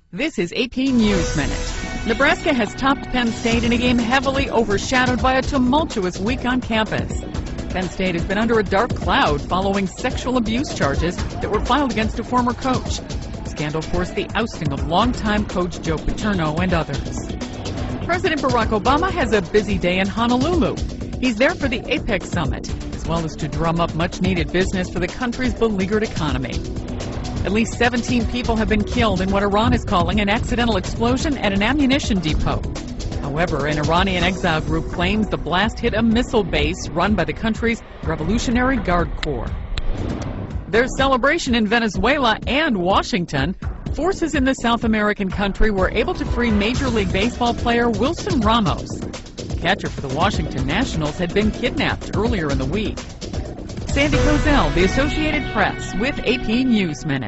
This is AP News Minute. Nebraska has topped Penn State in a game heavily overshadowed by a tumultuous week on campus. Penn State has been under a dark cloud following sexual abuse charges that were filed against a former coach. Scandal forced the ousting of longtime coach Joe Paterno and others. President Barack Obama has a busy day in Honolulu. He's there for the APEC summit, as well as to drum up much-needed business for the country's beleaguered economy. At least 17 people have been killed in what Iran is calling an accidental explosion at an ammunition depot. However, an Iranian exile group claims the blast hit a missile base run by the country's Revolutionary Guard Corps. There's celebration in Venezuela and Washington. Forces in the South American country were able to free Major League Baseball player Wilson Ramos. The catcher for the Washington Nationals had been kidnapped earlier in the week. Sandy Kozel, The Associated Press, with AP News Minute.